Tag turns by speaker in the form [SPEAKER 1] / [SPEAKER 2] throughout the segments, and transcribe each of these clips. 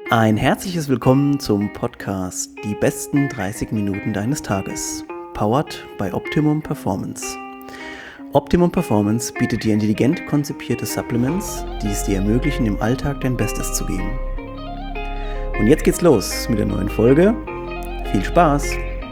[SPEAKER 1] Ein herzliches Willkommen zum Podcast Die besten 30 Minuten deines Tages, powered by Optimum Performance. Optimum Performance bietet dir intelligent konzipierte Supplements, die es dir ermöglichen, im Alltag dein Bestes zu geben. Und jetzt geht's los mit der neuen Folge. Viel Spaß!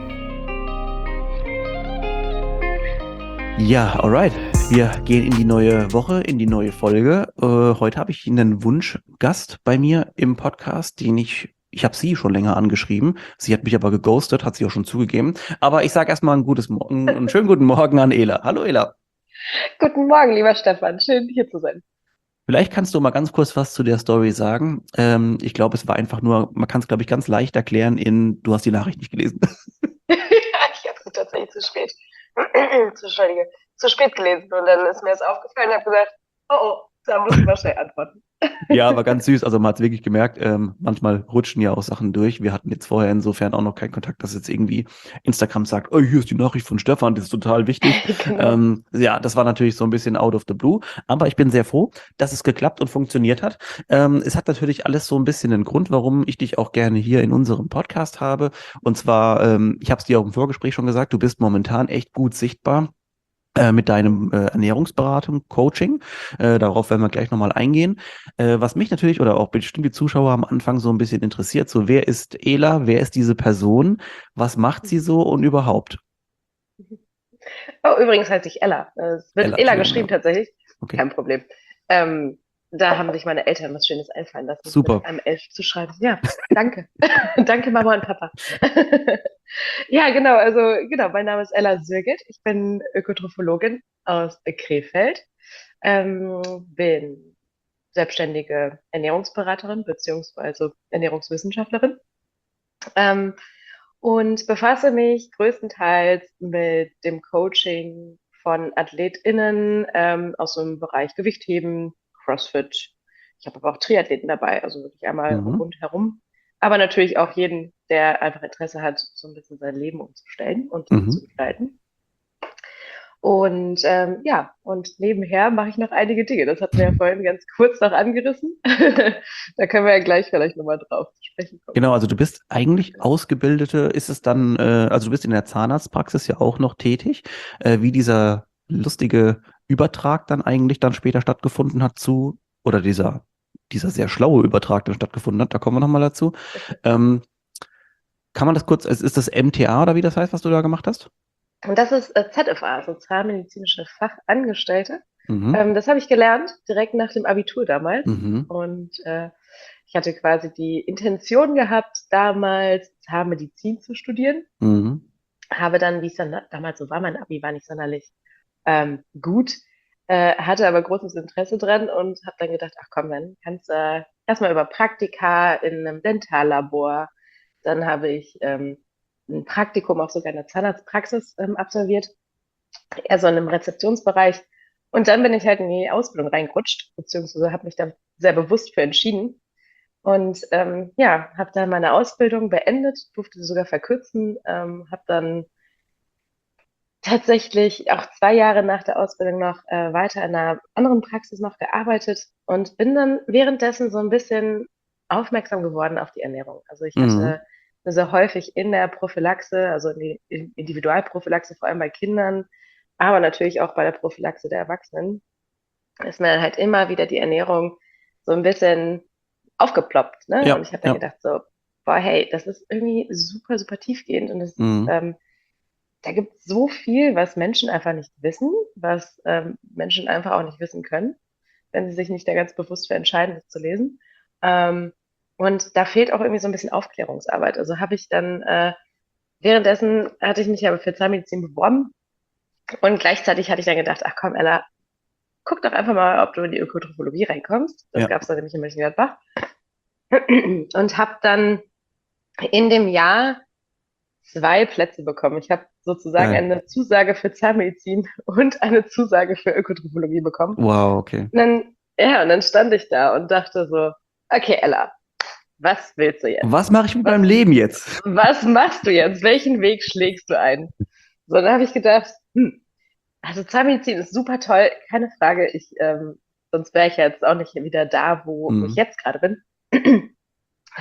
[SPEAKER 1] Ja, alright. Wir gehen in die neue Woche, in die neue Folge. Heute habe ich einen Wunschgast bei mir im Podcast, ich habe sie schon länger angeschrieben. Sie hat mich aber geghostet, hat sie auch schon zugegeben. Aber ich sage erstmal einen schönen guten Morgen an Ela. Hallo Ela.
[SPEAKER 2] Guten Morgen, lieber Stefan. Schön, hier zu sein.
[SPEAKER 1] Vielleicht kannst du mal ganz kurz was zu der Story sagen. Ich glaube, es war einfach nur, man kann es, glaube ich, ganz leicht erklären du hast die Nachricht nicht gelesen.
[SPEAKER 2] Ich habe es tatsächlich zu spät, Entschuldige, zu spät gelesen. Und dann ist mir das aufgefallen und habe gesagt, oh, da muss ich mal schnell antworten.
[SPEAKER 1] Ja, aber ganz süß. Also man hat es wirklich gemerkt, manchmal rutschen ja auch Sachen durch. Wir hatten jetzt vorher insofern auch noch keinen Kontakt, dass jetzt irgendwie Instagram sagt, oh, hier ist die Nachricht von Stefan, das ist total wichtig.
[SPEAKER 2] Genau.
[SPEAKER 1] Ja, das war natürlich so ein bisschen out of the blue. Aber ich bin sehr froh, dass es geklappt und funktioniert hat. Es hat natürlich alles so ein bisschen einen Grund, warum ich dich auch gerne hier in unserem Podcast habe. Und zwar, ich habe es dir auch im Vorgespräch schon gesagt, du bist momentan echt gut sichtbar mit deinem Ernährungsberatung, Coaching. Darauf werden wir gleich nochmal eingehen. Was mich natürlich oder auch bestimmt die Zuschauer am Anfang so ein bisschen interessiert, so wer ist Ela, wer ist diese Person, was macht sie so und überhaupt?
[SPEAKER 2] Oh, übrigens heiße ich Ella. Es wird
[SPEAKER 1] Ela,
[SPEAKER 2] Ella
[SPEAKER 1] Entschuldigung, ja.
[SPEAKER 2] geschrieben tatsächlich.
[SPEAKER 1] Okay.
[SPEAKER 2] Kein Problem. Ähm, Da haben sich meine Eltern was Schönes einfallen lassen, mit
[SPEAKER 1] Super.
[SPEAKER 2] einem Elf zu schreiben. Ja, danke. Danke, Mama und Papa. Ja, genau. Also, genau. Mein Name ist Ella Sürget. Ich bin Ökotrophologin aus Krefeld. Bin selbstständige Ernährungsberaterin beziehungsweise Ernährungswissenschaftlerin, ähm, und befasse mich größtenteils mit dem Coaching von AthletInnen aus dem Bereich Gewichtheben, CrossFit. Ich habe aber auch Triathleten dabei, also wirklich einmal
[SPEAKER 1] Mhm.
[SPEAKER 2] rundherum. Aber natürlich auch jeden, der einfach Interesse hat, so ein bisschen sein Leben umzustellen und
[SPEAKER 1] Mhm.
[SPEAKER 2] zu gestalten. Und ja, und nebenher mache ich noch einige Dinge. Das hatten wir ja vorhin ganz kurz noch angerissen. Da können wir ja gleich vielleicht nochmal drauf zu sprechen kommen.
[SPEAKER 1] Genau, also du bist eigentlich ausgebildete, ist es dann, also du bist in der Zahnarztpraxis ja auch noch tätig, wie dieser lustige Übertrag dann eigentlich dann später stattgefunden hat oder dieser sehr schlaue Übertrag dann stattgefunden hat, da kommen wir nochmal dazu. Ähm, Kann man das kurz, ist das MTA oder wie das heißt, was du da gemacht hast?
[SPEAKER 2] Und das ist ZFA, Sozialmedizinische Fachangestellte.
[SPEAKER 1] Mhm.
[SPEAKER 2] Das habe ich gelernt direkt nach dem Abitur damals.
[SPEAKER 1] Mhm.
[SPEAKER 2] Und ich hatte quasi die Intention gehabt, damals Zahnmedizin zu studieren.
[SPEAKER 1] Mhm.
[SPEAKER 2] Habe dann, wie es dann damals so war, mein Abi war nicht sonderlich gut, hatte aber großes Interesse dran und habe dann gedacht, ach komm, dann kannst du erstmal über Praktika in einem Dentallabor. Dann habe ich ein Praktikum auch sogar in der Zahnarztpraxis absolviert, eher so in einem Rezeptionsbereich. Und dann bin ich halt in die Ausbildung reingerutscht, beziehungsweise habe mich da sehr bewusst für entschieden. Und ja, habe dann meine Ausbildung beendet, durfte sie sogar verkürzen, habe dann tatsächlich auch 2 Jahre nach der Ausbildung noch weiter in einer anderen Praxis noch gearbeitet und bin dann währenddessen so ein bisschen aufmerksam geworden auf die Ernährung. Also ich
[SPEAKER 1] Mhm.
[SPEAKER 2] hatte sehr häufig in der Prophylaxe, also in die Individualprophylaxe, vor allem bei Kindern, aber natürlich auch bei der Prophylaxe der Erwachsenen, ist mir dann halt immer wieder die Ernährung so ein bisschen aufgeploppt, ne? Und
[SPEAKER 1] Ja,
[SPEAKER 2] ich habe dann
[SPEAKER 1] ja.
[SPEAKER 2] gedacht so, boah, hey, das ist irgendwie super, super tiefgehend und das ist,
[SPEAKER 1] Mhm.
[SPEAKER 2] da gibt es so viel, was Menschen einfach nicht wissen, was Menschen einfach auch nicht wissen können, wenn sie sich nicht da ganz bewusst für entscheiden, das zu lesen. Ähm, und da fehlt auch irgendwie so ein bisschen Aufklärungsarbeit. Also habe ich dann, währenddessen hatte ich mich aber für Zahnmedizin beworben und gleichzeitig hatte ich dann gedacht, ach komm, Ella, guck doch einfach mal, ob du in die Ökotrophologie reinkommst. Das
[SPEAKER 1] Ja.
[SPEAKER 2] gab es dann nämlich in Mönchengladbach. Und habe dann in dem Jahr 2 Plätze bekommen. Ich habe sozusagen
[SPEAKER 1] Geil.
[SPEAKER 2] eine Zusage für Zahnmedizin und eine Zusage für Ökotrophologie bekommen.
[SPEAKER 1] Wow, okay.
[SPEAKER 2] Und dann, ja, und dann stand ich da und dachte so, okay, Ella, was willst du jetzt?
[SPEAKER 1] Was mache ich mit
[SPEAKER 2] Was,
[SPEAKER 1] meinem Leben jetzt?
[SPEAKER 2] was machst du jetzt? Welchen Weg schlägst du ein? So, dann habe ich gedacht, also Zahnmedizin ist super toll, keine Frage. Sonst wäre ich jetzt auch nicht wieder da, wo ich
[SPEAKER 1] Mhm.
[SPEAKER 2] jetzt gerade bin.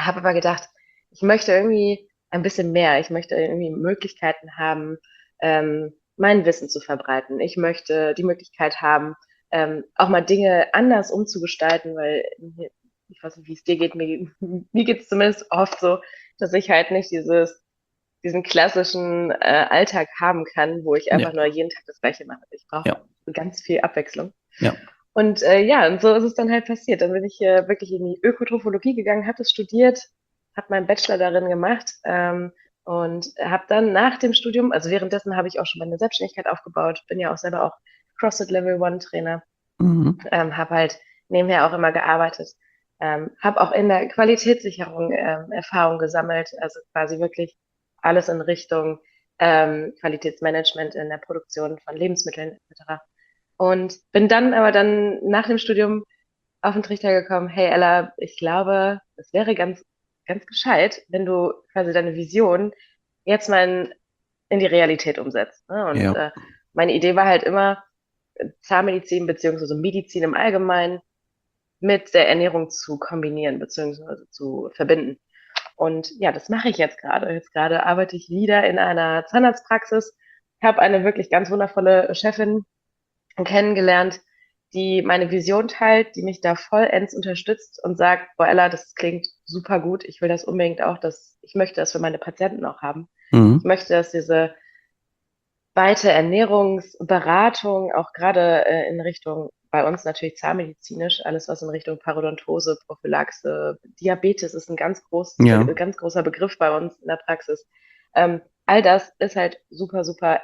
[SPEAKER 2] habe aber gedacht, ich möchte irgendwie ein bisschen mehr. Ich möchte irgendwie Möglichkeiten haben, mein Wissen zu verbreiten. Ich möchte die Möglichkeit haben, auch mal Dinge anders umzugestalten, weil ich weiß nicht, wie es dir geht, mir geht es zumindest oft so, dass ich halt nicht diesen klassischen Alltag haben kann, wo ich
[SPEAKER 1] Ja,
[SPEAKER 2] einfach nur jeden Tag das Gleiche mache. Ich brauche
[SPEAKER 1] ja,
[SPEAKER 2] ganz viel Abwechslung.
[SPEAKER 1] ja.
[SPEAKER 2] Und ja, und so ist es dann halt passiert. Dann bin ich wirklich in die Ökotrophologie gegangen, habe das studiert, habe meinen Bachelor darin gemacht und habe dann nach dem Studium, also währenddessen habe ich auch schon meine Selbstständigkeit aufgebaut, bin ja auch selber auch CrossFit Level One Trainer,
[SPEAKER 1] Mhm.
[SPEAKER 2] habe halt nebenher auch immer gearbeitet, habe auch in der Qualitätssicherung Erfahrung gesammelt, also quasi wirklich alles in Richtung Qualitätsmanagement in der Produktion von Lebensmitteln etc. Und bin dann aber dann nach dem Studium auf den Trichter gekommen, hey Ella, ich glaube, es wäre ganz gescheit, wenn du quasi deine Vision jetzt mal in die Realität umsetzt. Ne? Und
[SPEAKER 1] Ja.
[SPEAKER 2] meine Idee war halt immer, Zahnmedizin beziehungsweise Medizin im Allgemeinen mit der Ernährung zu kombinieren beziehungsweise zu verbinden. Und ja, das mache ich jetzt gerade. Jetzt gerade arbeite ich wieder in einer Zahnarztpraxis, habe eine wirklich ganz wundervolle Chefin kennengelernt, die meine Vision teilt, die mich da vollends unterstützt und sagt, boah, Ella, das klingt super gut. Ich will das unbedingt auch, ich möchte das für meine Patienten auch haben. Ich
[SPEAKER 1] Mhm.
[SPEAKER 2] möchte, dass diese weite Ernährungsberatung, auch gerade in Richtung, bei uns natürlich zahnmedizinisch, alles was in Richtung Parodontose, Prophylaxe, Diabetes ist ein
[SPEAKER 1] Ja.
[SPEAKER 2] ganz großer Begriff bei uns in der Praxis. All das ist halt super, super,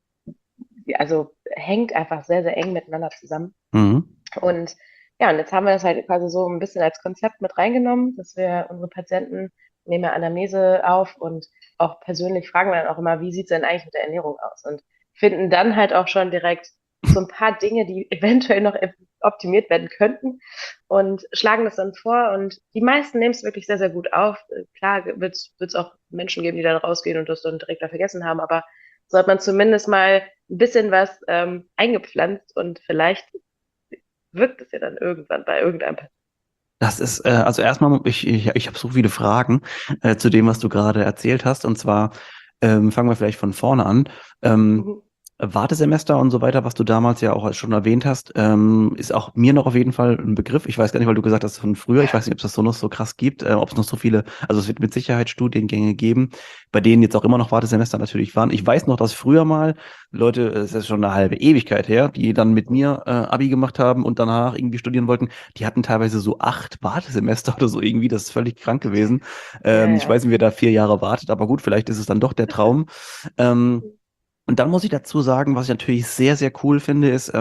[SPEAKER 2] also hängt einfach sehr, sehr eng miteinander zusammen.
[SPEAKER 1] Mhm.
[SPEAKER 2] Und ja, und jetzt haben wir das halt quasi so ein bisschen als Konzept mit reingenommen, dass wir unsere Patienten nehmen ja Anamnese auf und auch persönlich fragen wir dann auch immer, wie sieht's denn eigentlich mit der Ernährung aus? Und finden dann halt auch schon direkt so ein paar Dinge, die eventuell noch optimiert werden könnten und schlagen das dann vor. Und die meisten nehmen es wirklich sehr, sehr gut auf. Klar wird's auch Menschen geben, die dann rausgehen und das dann direkt da vergessen haben, aber so hat man zumindest mal ein bisschen was eingepflanzt und vielleicht wirkt es ja dann irgendwann bei irgendeinem Patienten.
[SPEAKER 1] Das ist, also erstmal, ich habe so viele Fragen zu dem, was du gerade erzählt hast. Und zwar fangen wir vielleicht von vorne an. Ähm,
[SPEAKER 2] Mhm.
[SPEAKER 1] Wartesemester und so weiter, was du damals ja auch schon erwähnt hast, ist auch mir noch auf jeden Fall ein Begriff. Ich weiß gar nicht, weil du gesagt hast von früher, ich weiß nicht, ob es das so noch so krass gibt, ob es noch so viele, also es wird mit Sicherheit Studiengänge geben, bei denen jetzt auch immer noch Wartesemester natürlich waren. Ich weiß noch, dass früher mal Leute, es ist schon eine halbe Ewigkeit her, die dann mit mir Abi gemacht haben und danach irgendwie studieren wollten, die hatten teilweise so 8 Wartesemester oder so irgendwie, das ist völlig krank gewesen.
[SPEAKER 2] Ja,
[SPEAKER 1] Ich
[SPEAKER 2] ja.
[SPEAKER 1] weiß nicht, wer da 4 Jahre wartet, aber gut, vielleicht ist es dann doch der Traum. Ähm, und dann muss ich dazu sagen, was ich natürlich sehr, sehr cool finde, ist,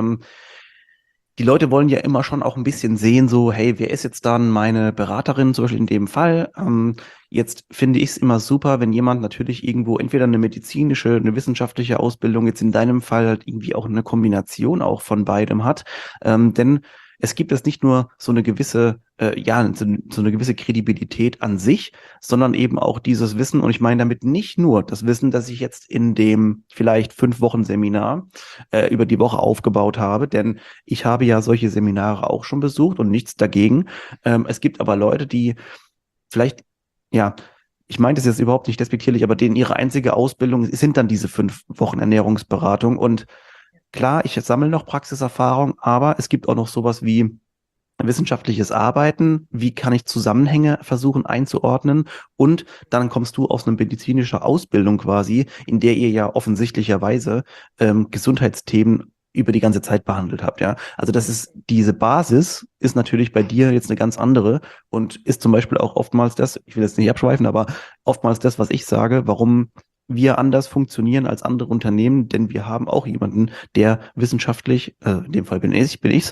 [SPEAKER 1] die Leute wollen ja immer schon auch ein bisschen sehen, so, hey, wer ist jetzt dann meine Beraterin, zum Beispiel in dem Fall? Jetzt finde ich es immer super, wenn jemand natürlich irgendwo entweder eine medizinische, eine wissenschaftliche Ausbildung, jetzt in deinem Fall halt irgendwie auch eine Kombination auch von beidem hat. Denn es gibt jetzt nicht nur so eine gewisse, ja, so eine gewisse Kredibilität an sich, sondern eben auch dieses Wissen. Und ich meine damit nicht nur das Wissen, das ich jetzt in dem vielleicht 5 Wochen Seminar über die Woche aufgebaut habe, denn ich habe ja solche Seminare auch schon besucht und nichts dagegen. Es gibt aber Leute, die vielleicht, ja, ich meine das jetzt überhaupt nicht despektierlich, aber denen ihre einzige Ausbildung sind dann diese 5 Wochen Ernährungsberatung. Und klar, ich sammle noch Praxiserfahrung, aber es gibt auch noch sowas wie wissenschaftliches Arbeiten, wie kann ich Zusammenhänge versuchen einzuordnen und dann kommst du aus einer medizinischen Ausbildung quasi, in der ihr ja offensichtlicherweise Gesundheitsthemen über die ganze Zeit behandelt habt, ja. Also das ist, diese Basis ist natürlich bei dir jetzt eine ganz andere und ist zum Beispiel auch oftmals das, ich will jetzt nicht abschweifen, aber oftmals das, was ich sage, warum wir anders funktionieren als andere Unternehmen, denn wir haben auch jemanden, der wissenschaftlich, in dem Fall bin ich's,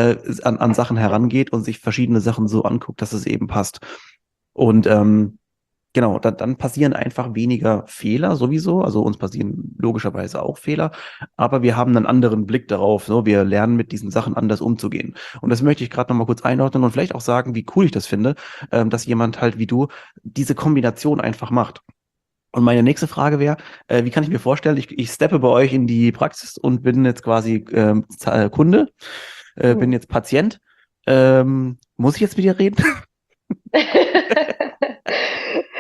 [SPEAKER 1] an Sachen herangeht und sich verschiedene Sachen so anguckt, dass es eben passt. Und genau, dann passieren einfach weniger Fehler sowieso. Also uns passieren logischerweise auch Fehler, aber wir haben einen anderen Blick darauf. So, wir lernen mit diesen Sachen anders umzugehen. Und das möchte ich gerade noch mal kurz einordnen und vielleicht auch sagen, wie cool ich das finde, dass jemand halt wie du diese Kombination einfach macht. Und meine nächste Frage wäre, wie kann ich mir vorstellen, ich steppe bei euch in die Praxis und bin jetzt quasi Kunde, bin
[SPEAKER 2] Mhm.
[SPEAKER 1] jetzt Patient. Muss ich jetzt mit dir reden?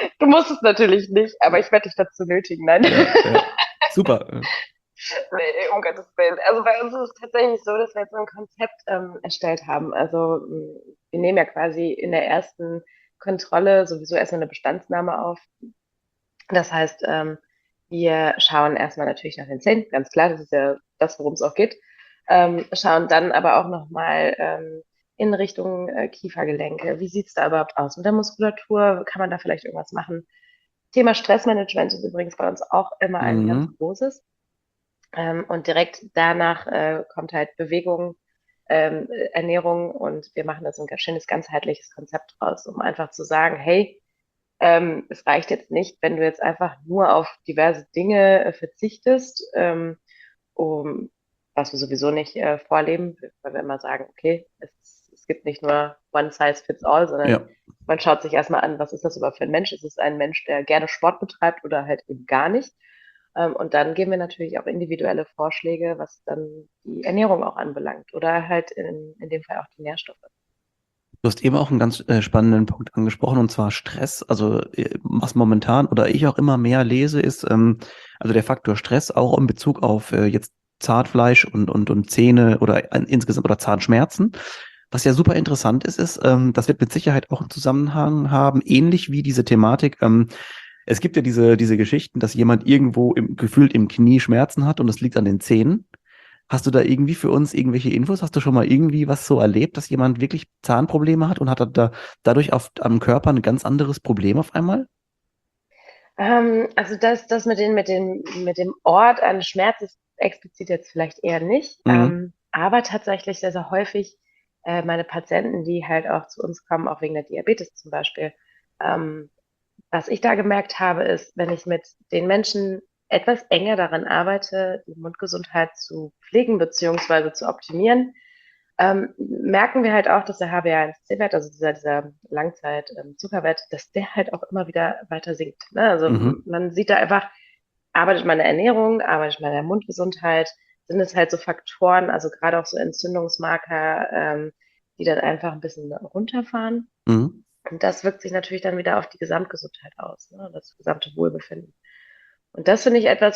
[SPEAKER 2] Du musst es natürlich nicht, aber ich werde dich dazu nötigen, nein.
[SPEAKER 1] Ja, ja. Super.
[SPEAKER 2] Nee, um Gottes Willen. Also bei uns ist es tatsächlich so, dass wir jetzt so ein Konzept erstellt haben. Also wir nehmen ja quasi in der ersten Kontrolle sowieso erstmal eine Bestandsnahme auf. Das heißt, wir schauen erstmal natürlich nach den Zähnen, ganz klar, das ist ja das, worum es auch geht. Schauen dann aber auch nochmal in Richtung Kiefergelenke. Wie sieht's da überhaupt aus mit der Muskulatur? Kann man da vielleicht irgendwas machen? Thema Stressmanagement ist übrigens bei uns auch immer ein ganz
[SPEAKER 1] Mhm.
[SPEAKER 2] großes. Und direkt danach kommt halt Bewegung, Ernährung und wir machen da so ein ganz schönes ganzheitliches Konzept draus, um einfach zu sagen, hey, es reicht jetzt nicht, wenn du jetzt einfach nur auf diverse Dinge verzichtest, um, was wir sowieso nicht vorleben, weil wir immer sagen, okay, es gibt nicht nur one size fits all, sondern
[SPEAKER 1] Ja.
[SPEAKER 2] man schaut sich erstmal an, was ist das überhaupt für ein Mensch? Ist es ein Mensch, der gerne Sport betreibt oder halt eben gar nicht? Und dann geben wir natürlich auch individuelle Vorschläge, was dann die Ernährung auch anbelangt oder halt in dem Fall auch die Nährstoffe.
[SPEAKER 1] Du hast eben auch einen ganz spannenden Punkt angesprochen, und zwar Stress. Also was momentan oder ich auch immer mehr lese, ist also der Faktor Stress auch in Bezug auf jetzt Zahnfleisch und Zähne oder insgesamt oder Zahnschmerzen. Was ja super interessant ist, das wird mit Sicherheit auch einen Zusammenhang haben, ähnlich wie diese Thematik. Es gibt ja diese Geschichten, dass jemand irgendwo gefühlt im Knie Schmerzen hat und es liegt an den Zähnen. Hast du da irgendwie für uns irgendwelche Infos? Hast du schon mal irgendwie was so erlebt, dass jemand wirklich Zahnprobleme hat und hat er dadurch am Körper ein ganz anderes Problem auf einmal?
[SPEAKER 2] Also das mit dem Ort an Schmerz ist explizit jetzt vielleicht eher nicht,
[SPEAKER 1] Mhm.
[SPEAKER 2] aber tatsächlich sehr, sehr häufig meine Patienten, die halt auch zu uns kommen, auch wegen der Diabetes zum Beispiel, ähm, was ich da gemerkt habe, ist, wenn ich mit den Menschen etwas enger daran arbeite, die Mundgesundheit zu pflegen beziehungsweise zu optimieren, merken wir halt auch, dass der HbA1c-Wert, also dieser Langzeit-Zuckerwert, dass der halt auch immer wieder weiter sinkt. Ne? Also
[SPEAKER 1] Mhm.
[SPEAKER 2] man sieht da einfach, arbeitet man an der Ernährung, arbeitet man an der Mundgesundheit, sind es halt so Faktoren, also gerade auch so Entzündungsmarker, die dann einfach ein bisschen runterfahren.
[SPEAKER 1] Mhm.
[SPEAKER 2] Und das wirkt sich natürlich dann wieder auf die Gesamtgesundheit aus, ne? Das gesamte Wohlbefinden. Und das finde ich etwas,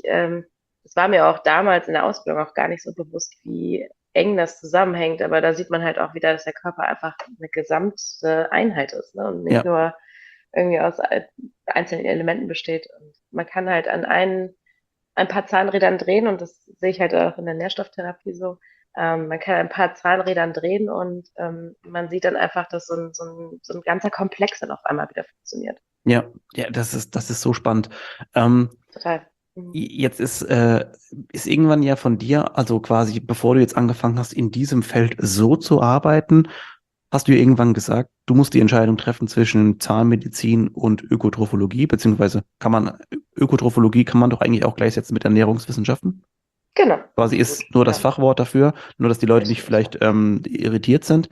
[SPEAKER 2] das war mir auch damals in der Ausbildung auch gar nicht so bewusst, wie eng das zusammenhängt. Aber da sieht man halt auch wieder, dass der Körper einfach eine gesamte Einheit ist, ne? Und nicht
[SPEAKER 1] Ja,
[SPEAKER 2] nur irgendwie aus einzelnen Elementen besteht. Und man kann halt an ein paar Zahnrädern drehen und das sehe ich halt auch in der Nährstofftherapie so. Man kann ein paar Zahnrädern drehen und man sieht dann einfach, dass so ein ganzer Komplex dann auf einmal wieder funktioniert.
[SPEAKER 1] ja, ja, das ist so spannend. Ähm,
[SPEAKER 2] Total. Mhm.
[SPEAKER 1] Jetzt ist irgendwann ja von dir, also quasi bevor du jetzt angefangen hast, in diesem Feld so zu arbeiten, hast du ja irgendwann gesagt, du musst die Entscheidung treffen zwischen Zahnmedizin und Ökotrophologie, beziehungsweise Ökotrophologie kann man doch eigentlich auch gleichsetzen mit Ernährungswissenschaften.
[SPEAKER 2] Genau,
[SPEAKER 1] Quasi
[SPEAKER 2] absolut.
[SPEAKER 1] ist nur das
[SPEAKER 2] Ja,
[SPEAKER 1] Fachwort dafür, nur dass die Leute nicht
[SPEAKER 2] richtig.
[SPEAKER 1] vielleicht irritiert sind.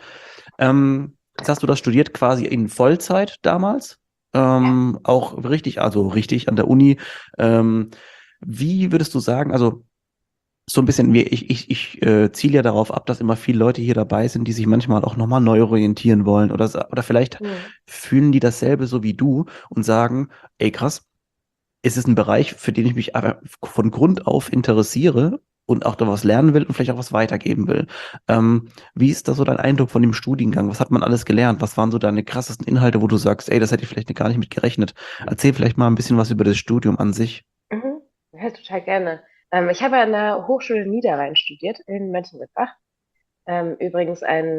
[SPEAKER 1] Jetzt hast du das studiert quasi in Vollzeit damals,
[SPEAKER 2] Ja.
[SPEAKER 1] auch richtig, also richtig an der Uni. Ähm, Wie würdest du sagen, also so ein bisschen, ich ziele ja darauf ab, dass immer viele Leute hier dabei sind, die sich manchmal auch nochmal neu orientieren wollen oder vielleicht
[SPEAKER 2] Mhm.
[SPEAKER 1] fühlen die dasselbe so wie du und sagen, ey krass, es ist ein Bereich, für den ich mich aber von Grund auf interessiere und auch da was lernen will und vielleicht auch was weitergeben will. Wie ist da so dein Eindruck von dem Studiengang? Was hat man alles gelernt? Was waren so deine krassesten Inhalte, wo du sagst, ey, das hätte ich vielleicht gar nicht mit gerechnet? Erzähl vielleicht mal ein bisschen was über das Studium an sich.
[SPEAKER 2] Mhm. Ja, total gerne. Ich habe an der Hochschule Niederrhein studiert in Mönchengladbach. Übrigens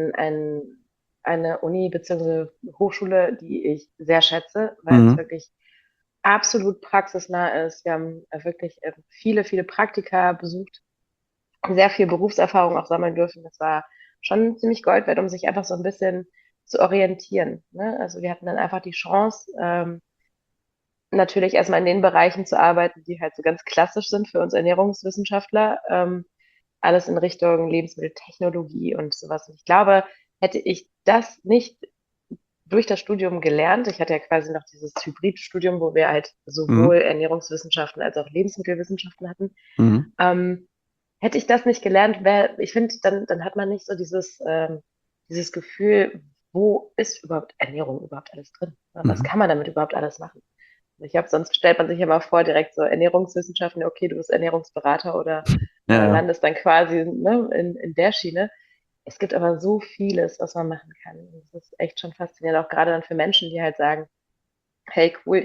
[SPEAKER 2] eine Uni bzw. Hochschule, die ich sehr schätze, weil es
[SPEAKER 1] Mhm.
[SPEAKER 2] wirklich absolut praxisnah ist. Wir haben wirklich viele, viele Praktika besucht, sehr viel Berufserfahrung auch sammeln dürfen. Das war schon ziemlich Gold wert, um sich einfach so ein bisschen zu orientieren. Ne? Also wir hatten dann einfach die Chance, natürlich erstmal in den Bereichen zu arbeiten, die halt so ganz klassisch sind für uns Ernährungswissenschaftler. Alles in Richtung Lebensmitteltechnologie und sowas. Und ich glaube, hätte ich das nicht durch das Studium gelernt, ich hatte ja quasi noch dieses Hybridstudium, wo wir halt sowohl
[SPEAKER 1] Mhm.
[SPEAKER 2] Ernährungswissenschaften als auch Lebensmittelwissenschaften hatten,
[SPEAKER 1] Mhm.
[SPEAKER 2] ähm, hätte ich das nicht gelernt, ich finde, dann hat man nicht so dieses Gefühl, wo ist überhaupt Ernährung überhaupt alles drin? Was
[SPEAKER 1] Mhm.
[SPEAKER 2] kann man damit überhaupt alles machen? Sonst stellt man sich immer vor, direkt so Ernährungswissenschaften, okay, du bist Ernährungsberater oder
[SPEAKER 1] Ja, ja.
[SPEAKER 2] landest dann quasi, ne, in der Schiene. Es gibt aber so vieles, was man machen kann. Das ist echt schon faszinierend, auch gerade dann für Menschen, die halt sagen, hey, cool,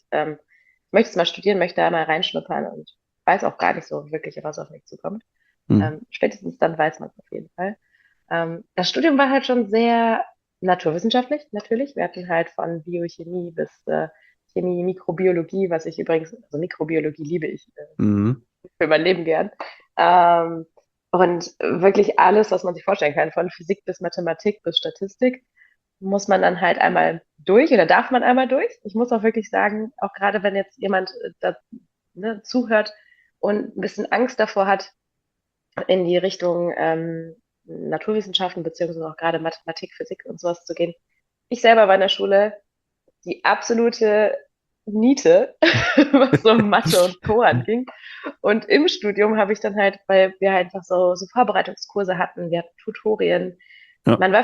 [SPEAKER 2] ich möchte es mal studieren, möchte da mal reinschnuppern und weiß auch gar nicht so wirklich, was auf mich zukommt.
[SPEAKER 1] Mhm.
[SPEAKER 2] Spätestens dann weiß man es auf jeden Fall. Das Studium war halt schon sehr naturwissenschaftlich, natürlich. Wir hatten halt von Biochemie bis Chemie, Mikrobiologie, was ich übrigens, also Mikrobiologie liebe ich
[SPEAKER 1] Mhm.
[SPEAKER 2] für mein Leben gern. Ähm, und wirklich alles, was man sich vorstellen kann, von Physik bis Mathematik bis Statistik, muss man dann halt einmal durch oder darf man einmal durch. Ich muss auch wirklich sagen, auch gerade wenn jetzt jemand da, ne, zuhört und ein bisschen Angst davor hat, in die Richtung Naturwissenschaften beziehungsweise auch gerade Mathematik, Physik und sowas zu gehen. Ich selber war in der Schule die absolute Niete, was so Mathe und Co. anging. Und im Studium habe ich dann halt, weil wir halt einfach so Vorbereitungskurse hatten, wir hatten Tutorien.
[SPEAKER 1] Ja,
[SPEAKER 2] Man war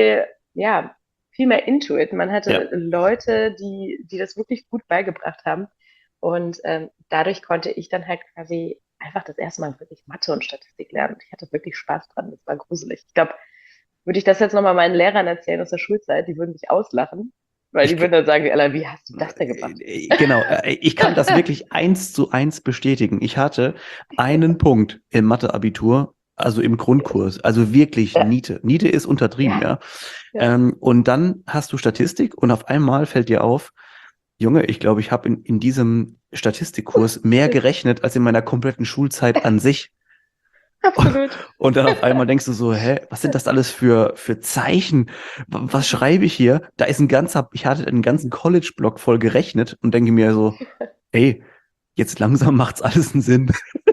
[SPEAKER 2] ja, viel mehr into it. Man
[SPEAKER 1] ja.
[SPEAKER 2] hatte Leute, die das wirklich gut beigebracht haben. Und dadurch konnte ich dann halt quasi einfach das erste Mal wirklich Mathe und Statistik lernen. Ich hatte wirklich Spaß dran. Das war gruselig. Ich glaube, würde ich das jetzt nochmal meinen Lehrern erzählen aus der Schulzeit, die würden mich auslachen, weil die
[SPEAKER 1] Ich,
[SPEAKER 2] würden dann sagen, Ella, wie hast du das denn gemacht?
[SPEAKER 1] genau, ich kann das wirklich 1:1 bestätigen. Ich hatte einen Punkt im Mathe-Abitur, also im Grundkurs, also wirklich
[SPEAKER 2] Ja,
[SPEAKER 1] Niete. Niete ist untertrieben,
[SPEAKER 2] ja,
[SPEAKER 1] ja.
[SPEAKER 2] ja.
[SPEAKER 1] Und dann hast du Statistik und auf einmal fällt dir auf, Junge, ich glaube, ich habe in diesem Statistikkurs mehr gerechnet als in meiner kompletten Schulzeit an sich.
[SPEAKER 2] Absolut.
[SPEAKER 1] Und dann auf einmal denkst du so, hä, was sind das alles für Zeichen? Was schreibe ich hier? Da ist ich hatte einen ganzen College-Block voll gerechnet und denke mir so, ey, jetzt langsam macht's alles einen Sinn.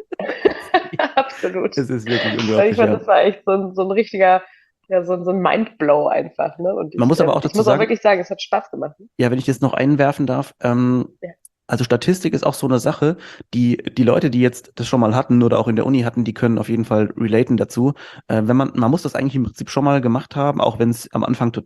[SPEAKER 2] Absolut.
[SPEAKER 1] Es ist wirklich
[SPEAKER 2] Also ich
[SPEAKER 1] unglaublich,
[SPEAKER 2] fand,
[SPEAKER 1] ja.
[SPEAKER 2] das war echt so ein richtiger, ja, so ein Mindblow einfach, ne? Und
[SPEAKER 1] Man muss aber auch
[SPEAKER 2] ich
[SPEAKER 1] dazu
[SPEAKER 2] muss auch
[SPEAKER 1] sagen,
[SPEAKER 2] wirklich sagen, es hat Spaß gemacht.
[SPEAKER 1] ja, wenn ich jetzt noch einwerfen darf,
[SPEAKER 2] Ja.
[SPEAKER 1] also Statistik ist auch so eine Sache, die Leute, die jetzt das schon mal hatten oder auch in der Uni hatten, die können auf jeden Fall relaten dazu. Wenn man muss das eigentlich im Prinzip schon mal gemacht haben, auch wenn es am Anfang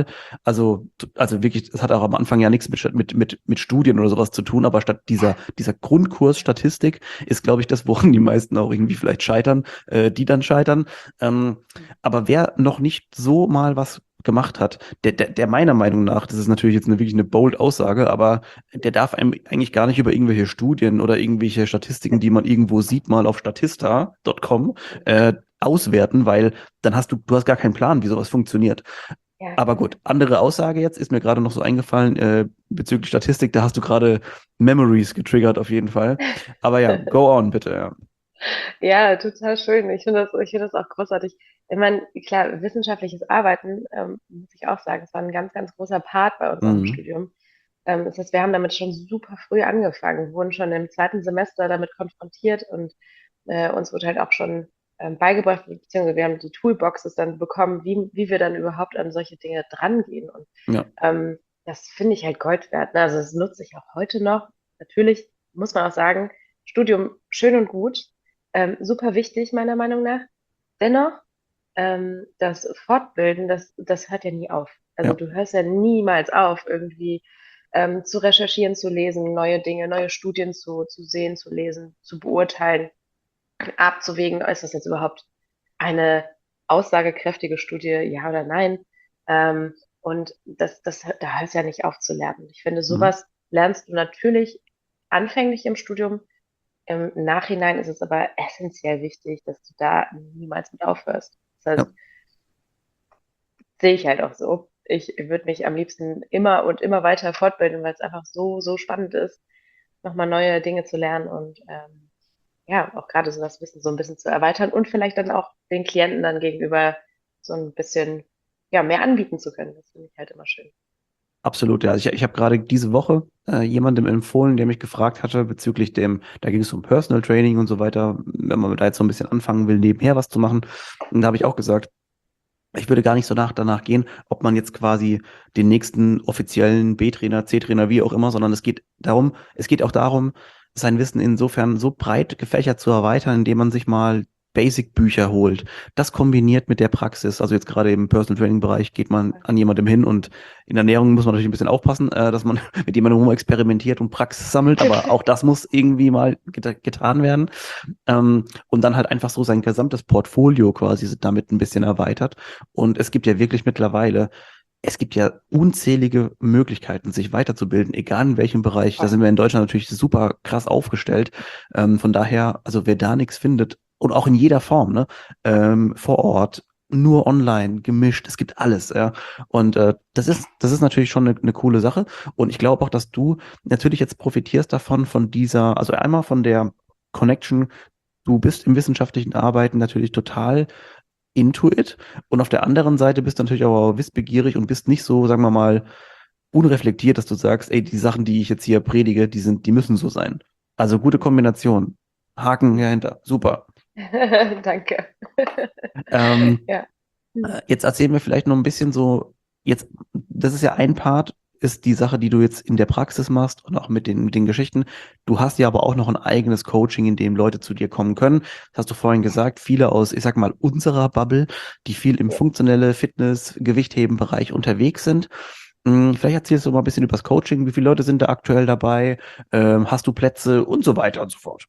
[SPEAKER 1] also wirklich, es hat auch am Anfang ja nichts mit Studien oder sowas zu tun, aber statt dieser Grundkurs Statistik ist, glaube ich, das, woran die meisten auch irgendwie vielleicht scheitern, die dann scheitern. Aber wer noch nicht so mal was gemacht hat, der meiner Meinung nach, das ist natürlich jetzt wirklich eine bold Aussage, aber der darf einem eigentlich gar nicht über irgendwelche Studien oder irgendwelche Statistiken, die man irgendwo sieht, mal auf statista.com auswerten, weil dann du hast gar keinen Plan, wie sowas funktioniert.
[SPEAKER 2] Ja.
[SPEAKER 1] Aber gut, andere Aussage jetzt ist mir gerade noch so eingefallen bezüglich Statistik, da hast du gerade Memories getriggert auf jeden Fall. Aber ja, go on bitte. Ja.
[SPEAKER 2] Ja, total schön. Ich finde das auch großartig. Ich meine, klar, wissenschaftliches Arbeiten, muss ich auch sagen, es war ein ganz, ganz großer Part bei uns auch im
[SPEAKER 1] Mhm.
[SPEAKER 2] Studium. Das heißt, wir haben damit schon super früh angefangen, wurden schon im zweiten Semester damit konfrontiert und uns wurde halt auch schon beigebracht, beziehungsweise wir haben die Toolboxes dann bekommen, wie wir dann überhaupt an solche Dinge drangehen. Und
[SPEAKER 1] Ja,
[SPEAKER 2] das finde ich halt Gold wert. Ne? Also das nutze ich auch heute noch. Natürlich muss man auch sagen, Studium schön und gut, super wichtig meiner Meinung nach. Dennoch, das Fortbilden, das hört ja nie auf. Also
[SPEAKER 1] ja.
[SPEAKER 2] du hörst ja niemals auf, irgendwie zu recherchieren, zu lesen, neue Dinge, neue Studien zu sehen, zu lesen, zu beurteilen, abzuwägen, ist das jetzt überhaupt eine aussagekräftige Studie, ja oder nein? Und da hörst du ja nicht auf zu lernen. Ich finde,
[SPEAKER 1] Mhm.
[SPEAKER 2] sowas lernst du natürlich anfänglich im Studium. Im Nachhinein ist es aber essentiell wichtig, dass du da niemals mit aufhörst. Das
[SPEAKER 1] Ja.
[SPEAKER 2] heißt, sehe ich halt auch so. Ich würde mich am liebsten immer und immer weiter fortbilden, weil es einfach so spannend ist, nochmal neue Dinge zu lernen und ja, auch gerade so das Wissen so ein bisschen zu erweitern und vielleicht dann auch den Klienten dann gegenüber so ein bisschen, ja, mehr anbieten zu können. Das finde ich halt immer schön.
[SPEAKER 1] Absolut, ja. Also ich habe gerade diese Woche jemandem empfohlen, der mich gefragt hatte bezüglich da ging es um Personal Training und so weiter, wenn man da jetzt so ein bisschen anfangen will, nebenher was zu machen. Und da habe ich auch gesagt, ich würde gar nicht so danach gehen, ob man jetzt quasi den nächsten offiziellen B-Trainer, C-Trainer, wie auch immer, sondern es geht auch darum, sein Wissen insofern so breit gefächert zu erweitern, indem man sich mal Basic-Bücher holt, das kombiniert mit der Praxis, also jetzt gerade im Personal Training-Bereich geht man an jemandem hin und in der Ernährung muss man natürlich ein bisschen aufpassen, dass man mit jemandem rum experimentiert und Praxis sammelt, aber auch das muss irgendwie mal getan werden. Und dann halt einfach so sein gesamtes Portfolio quasi damit ein bisschen erweitert. Und es gibt ja wirklich mittlerweile, es gibt ja unzählige Möglichkeiten, sich weiterzubilden, egal in welchem Bereich. Da sind wir in Deutschland natürlich super krass aufgestellt. Von daher, also wer da nichts findet, und auch in jeder Form, ne, vor Ort, nur online, gemischt, es gibt alles, ja. Und das ist natürlich schon eine coole Sache. Und ich glaube auch, dass du natürlich jetzt profitierst davon, von dieser, also einmal von der Connection. Du bist im wissenschaftlichen Arbeiten natürlich total into it und auf der anderen Seite bist du natürlich auch wissbegierig und bist nicht so, sagen wir mal, unreflektiert, dass du sagst, ey, die Sachen, die ich jetzt hier predige, die müssen so sein. Also gute Kombination. Haken dahinter. Super.
[SPEAKER 2] Danke.
[SPEAKER 1] Ähm,
[SPEAKER 2] Ja.
[SPEAKER 1] Jetzt erzählen wir vielleicht noch ein bisschen so, jetzt, das ist ja ein Part, ist die Sache, die du jetzt in der Praxis machst und auch mit den Geschichten. Du hast ja aber auch noch ein eigenes Coaching, in dem Leute zu dir kommen können. Das hast du vorhin gesagt, viele aus, ich sag mal, unserer Bubble, die viel im funktionelle Fitness, Gewichtheben-Bereich unterwegs sind. Vielleicht erzählst du mal ein bisschen über das Coaching. Wie viele Leute sind da aktuell dabei? Hast du Plätze und so weiter und so fort?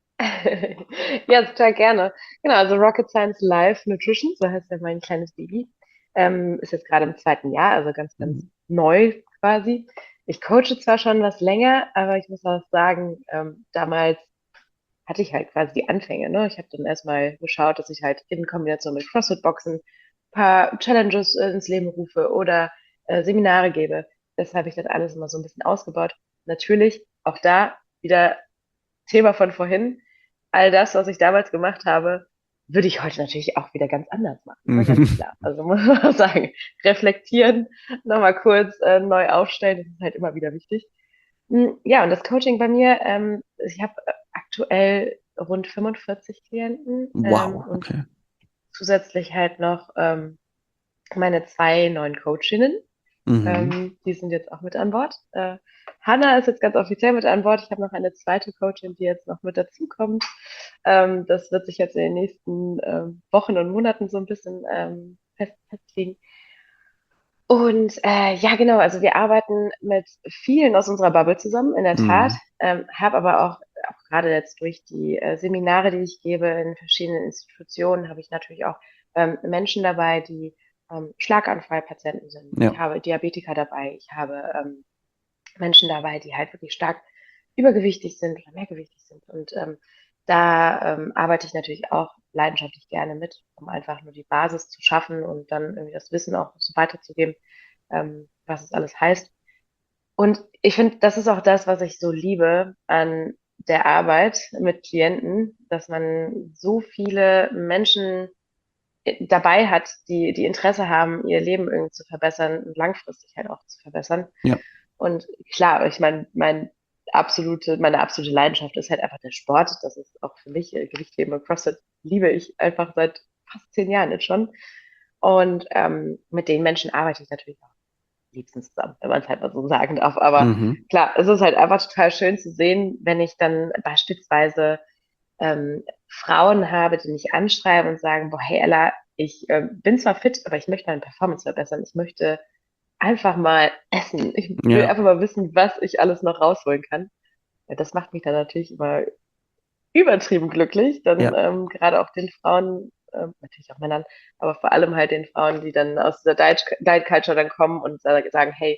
[SPEAKER 2] Ja, total gerne. Genau, also Rocket Science Life Nutrition, so heißt ja mein kleines Baby, ist jetzt gerade im zweiten Jahr, also ganz, ganz
[SPEAKER 1] Mhm.
[SPEAKER 2] neu quasi. Ich coache zwar schon was länger, aber ich muss auch sagen, damals hatte ich halt quasi die Anfänge, ne? Ich habe dann erstmal geschaut, dass ich halt in Kombination mit CrossFit-Boxen ein paar Challenges ins Leben rufe oder Seminare gebe. Das habe ich dann alles immer so ein bisschen ausgebaut. Natürlich, auch da wieder Thema von vorhin, all das, was ich damals gemacht habe, würde ich heute natürlich auch wieder ganz anders machen, ne? Ganz
[SPEAKER 1] Mhm.
[SPEAKER 2] klar. Also muss man auch sagen, reflektieren, nochmal kurz neu aufstellen, das ist halt immer wieder wichtig. Ja, und das Coaching bei mir, ich habe aktuell rund 45 Klienten
[SPEAKER 1] Wow,
[SPEAKER 2] und
[SPEAKER 1] okay.
[SPEAKER 2] zusätzlich halt noch meine zwei neuen Coachinnen.
[SPEAKER 1] Mhm.
[SPEAKER 2] Die sind jetzt auch mit an Bord. Hanna ist jetzt ganz offiziell mit an Bord. Ich habe noch eine zweite Coachin, die jetzt noch mit dazukommt. Das wird sich jetzt in den nächsten Wochen und Monaten so ein bisschen festlegen. Und ja, genau, also wir arbeiten mit vielen aus unserer Bubble zusammen, in der Tat,
[SPEAKER 1] Mhm.
[SPEAKER 2] habe aber auch gerade jetzt durch die Seminare, die ich gebe in verschiedenen Institutionen, habe ich natürlich auch Menschen dabei, die Schlaganfallpatienten sind.
[SPEAKER 1] Ja.
[SPEAKER 2] Ich habe Diabetiker dabei, ich habe Menschen dabei, die halt wirklich stark übergewichtig sind oder mehrgewichtig sind. Und da arbeite ich natürlich auch leidenschaftlich gerne mit, um einfach nur die Basis zu schaffen und dann irgendwie das Wissen auch so weiterzugeben, was es alles heißt. Und ich finde, das ist auch das, was ich so liebe an der Arbeit mit Klienten, dass man so viele Menschen dabei hat, die Interesse haben, ihr Leben irgendwie zu verbessern und langfristig halt auch zu verbessern.
[SPEAKER 1] Ja.
[SPEAKER 2] Und klar, ich meine, meine absolute Leidenschaft ist halt einfach der Sport. Das ist auch für mich Gewichtheben und CrossFit liebe ich einfach seit fast 10 Jahren jetzt schon. Und mit den Menschen arbeite ich natürlich auch am liebsten zusammen, wenn man es halt mal so sagen darf. Aber
[SPEAKER 1] Mhm.
[SPEAKER 2] klar, es ist halt einfach total schön zu sehen, wenn ich dann beispielsweise Frauen habe, die mich anschreiben und sagen, boah, hey Ella, ich bin zwar fit, aber ich möchte meine Performance verbessern. Ich möchte einfach mal essen. Ich will
[SPEAKER 1] Ja.
[SPEAKER 2] einfach mal wissen, was ich alles noch rausholen kann. Ja, das macht mich dann natürlich immer übertrieben glücklich. Dann
[SPEAKER 1] Ja.
[SPEAKER 2] gerade auch den Frauen, natürlich auch Männern, aber vor allem halt den Frauen, die dann aus dieser Diet Culture dann kommen und sagen, hey,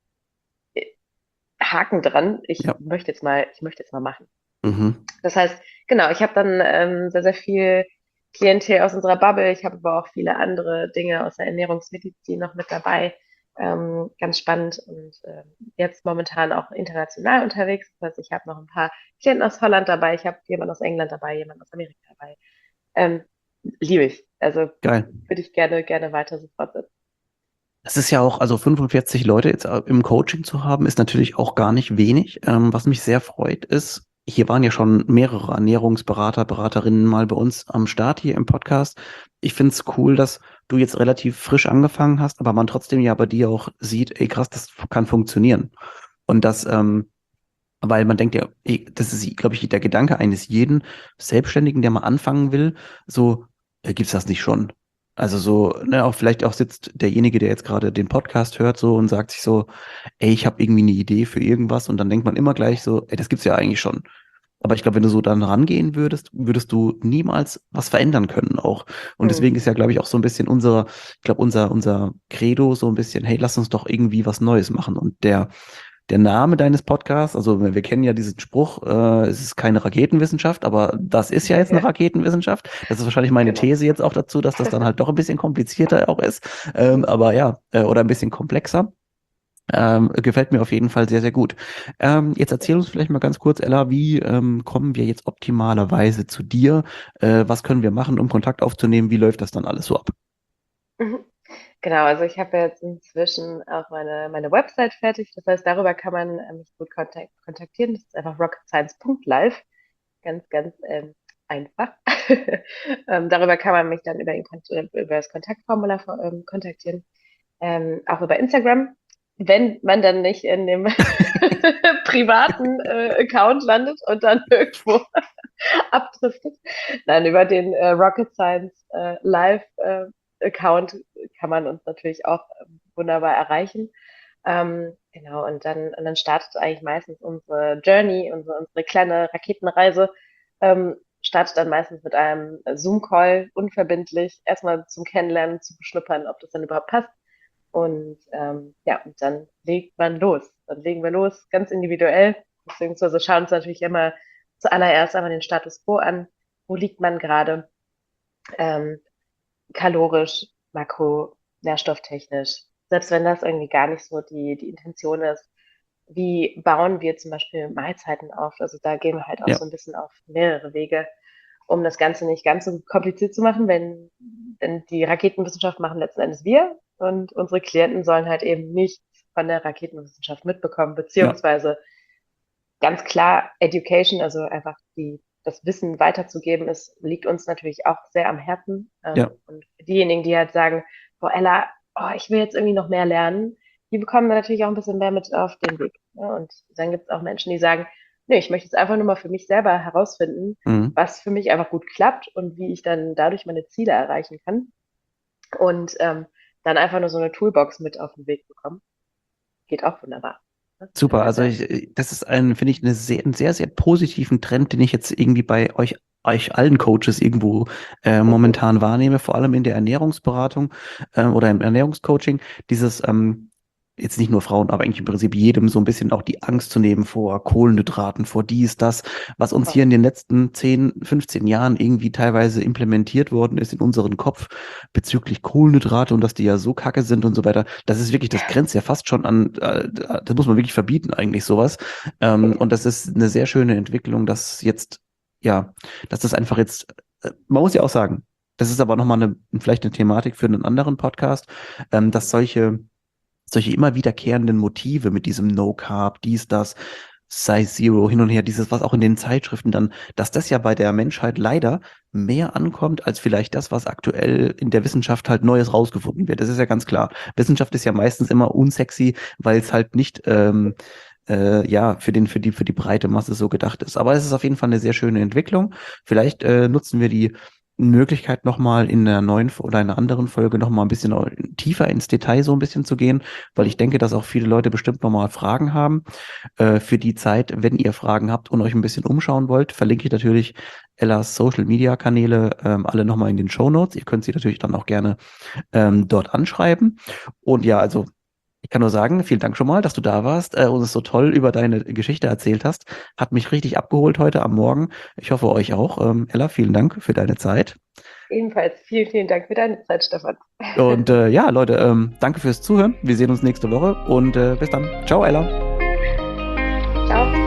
[SPEAKER 2] Haken dran,
[SPEAKER 1] Ja.
[SPEAKER 2] ich möchte jetzt mal machen.
[SPEAKER 1] Mhm.
[SPEAKER 2] Das heißt, genau, ich habe dann sehr, sehr viel Klientel aus unserer Bubble. Ich habe aber auch viele andere Dinge aus der Ernährungsmedizin noch mit dabei. Ganz spannend und jetzt momentan auch international unterwegs. Das heißt, ich habe noch ein paar Klienten aus Holland dabei, ich habe jemanden aus England dabei, jemanden aus Amerika dabei. Ähm, liebe ich. Also
[SPEAKER 1] Geil.
[SPEAKER 2] würde ich gerne, gerne weiter so fortsetzen.
[SPEAKER 1] Das ist ja auch, also 45 Leute jetzt im Coaching zu haben, ist natürlich auch gar nicht wenig. Was mich sehr freut, ist, hier waren ja schon mehrere Ernährungsberater, Beraterinnen mal bei uns am Start hier im Podcast. Ich finde es cool, dass du jetzt relativ frisch angefangen hast, aber man trotzdem ja bei dir auch sieht, ey krass, das kann funktionieren. Und das Weil man denkt ja, das ist, glaube ich, der Gedanke eines jeden Selbstständigen, der mal anfangen will, so, gibt's das nicht schon? Also so, ne, auch vielleicht auch sitzt derjenige, der jetzt gerade den Podcast hört, so und sagt sich so, ey, ich habe irgendwie eine Idee für irgendwas und dann denkt man immer gleich so, ey, das gibt's ja eigentlich schon. Aber ich glaube, wenn du so dann rangehen würdest, würdest du niemals was verändern können auch. Und
[SPEAKER 2] Mhm.
[SPEAKER 1] deswegen ist ja, glaube ich, auch so ein bisschen unser Credo so ein bisschen, hey, lass uns doch irgendwie was Neues machen. Und der Name deines Podcasts, also wir kennen ja diesen Spruch, es ist keine Raketenwissenschaft, aber das ist ja jetzt eine Raketenwissenschaft. Das ist wahrscheinlich meine
[SPEAKER 2] Genau.
[SPEAKER 1] These jetzt auch dazu, dass das dann halt doch ein bisschen komplizierter auch ist. Aber ja, oder ein bisschen komplexer. Gefällt mir auf jeden Fall sehr, sehr gut. Jetzt erzähl uns vielleicht mal ganz kurz, Ella, wie kommen wir jetzt optimalerweise zu dir? Was können wir machen, um Kontakt aufzunehmen? Wie läuft das dann alles so ab?
[SPEAKER 2] Mhm. Genau, also ich habe jetzt inzwischen auch meine Website fertig. Das heißt, darüber kann man mich gut kontaktieren. Das ist einfach rocketscience.live. Ganz, ganz einfach. Darüber kann man mich dann über das Kontaktformular kontaktieren. Auch über Instagram. Wenn man dann nicht in dem privaten Account landet und dann irgendwo abdriftet. Nein, über den Rocket Science Live Account kann man uns natürlich auch wunderbar erreichen. Genau, und dann startet eigentlich meistens unsere Journey, unsere kleine Raketenreise, startet dann meistens mit einem Zoom-Call, unverbindlich, erstmal zum Kennenlernen, zu beschnuppern, ob das dann überhaupt passt. Und ja, und dann legt man los. Dann legen wir los, ganz individuell, beziehungsweise schauen uns natürlich immer zuallererst einmal den Status quo an. Wo liegt man gerade? Ähm, kalorisch, makro, nährstofftechnisch. Selbst wenn das irgendwie gar nicht so die Intention ist, wie bauen wir zum Beispiel Mahlzeiten auf? Also da gehen wir halt auch
[SPEAKER 1] Ja,
[SPEAKER 2] so ein bisschen auf mehrere Wege, um das Ganze nicht ganz so kompliziert zu machen, denn die Raketenwissenschaft machen letzten Endes wir und unsere Klienten sollen halt eben nichts von der Raketenwissenschaft mitbekommen,
[SPEAKER 1] ja,
[SPEAKER 2] beziehungsweise ganz klar Education, also einfach das Wissen weiterzugeben, liegt uns natürlich auch sehr am Herzen.
[SPEAKER 1] ja,
[SPEAKER 2] Und für diejenigen, die halt sagen, boah, Ella, oh, ich will jetzt irgendwie noch mehr lernen, die bekommen dann natürlich auch ein bisschen mehr mit auf den Weg. Ne? Und dann gibt es auch Menschen, die sagen, nee, ich möchte jetzt einfach nur mal für mich selber herausfinden,
[SPEAKER 1] mhm.
[SPEAKER 2] was für mich einfach gut klappt und wie ich dann dadurch meine Ziele erreichen kann. Und dann einfach nur so eine Toolbox mit auf den Weg bekommen. Geht auch wunderbar. Ne?
[SPEAKER 1] Super. Also
[SPEAKER 2] Also,
[SPEAKER 1] das ist finde ich, einen sehr, sehr positiven Trend, den ich jetzt irgendwie bei euch allen Coaches irgendwo
[SPEAKER 2] mhm.
[SPEAKER 1] momentan wahrnehme, vor allem in der Ernährungsberatung oder im Ernährungscoaching, dieses jetzt nicht nur Frauen, aber eigentlich im Prinzip jedem so ein bisschen auch die Angst zu nehmen vor Kohlenhydraten, vor dies, das, was uns hier
[SPEAKER 2] Voll.
[SPEAKER 1] in den letzten 10, 15 Jahren irgendwie teilweise implementiert worden ist in unseren Kopf bezüglich Kohlenhydrate und dass die ja so kacke sind und so weiter. Das ist wirklich, das grenzt ja fast schon an, das muss man wirklich verbieten eigentlich sowas. Und das ist eine sehr schöne Entwicklung, dass jetzt, ja, dass das einfach jetzt, man muss ja auch sagen, das ist aber nochmal vielleicht eine Thematik für einen anderen Podcast, dass solche immer wiederkehrenden Motive mit diesem No Carb, dies, das, Size Zero hin und her, dieses, was auch in den Zeitschriften dann, dass das ja bei der Menschheit leider mehr ankommt, als vielleicht das, was aktuell in der Wissenschaft halt Neues rausgefunden wird. Das ist ja ganz klar. Wissenschaft ist ja meistens immer unsexy, weil es halt nicht ja, für die breite Masse so gedacht ist. Aber es ist auf jeden Fall eine sehr schöne Entwicklung. Vielleicht nutzen wir die Möglichkeit nochmal in einer neuen oder einer anderen Folge nochmal ein bisschen tiefer ins Detail so ein bisschen zu gehen, weil ich denke, dass auch viele Leute bestimmt nochmal Fragen haben. Für die Zeit, wenn ihr Fragen habt und euch ein bisschen umschauen wollt, verlinke ich natürlich Ellas Social Media Kanäle alle nochmal in den Show Notes. Ihr könnt sie natürlich dann auch gerne dort anschreiben. Und ja, also ich kann nur sagen, vielen Dank schon mal, dass du da warst und es so toll über deine Geschichte erzählt hast. Hat mich richtig abgeholt heute am Morgen. Ich hoffe euch auch. Ella, vielen Dank für deine Zeit.
[SPEAKER 2] Ebenfalls vielen, vielen Dank für deine Zeit, Stefan.
[SPEAKER 1] Und ja, Leute, danke fürs Zuhören. Wir sehen uns nächste Woche und bis dann. Ciao, Ella.
[SPEAKER 2] Ciao.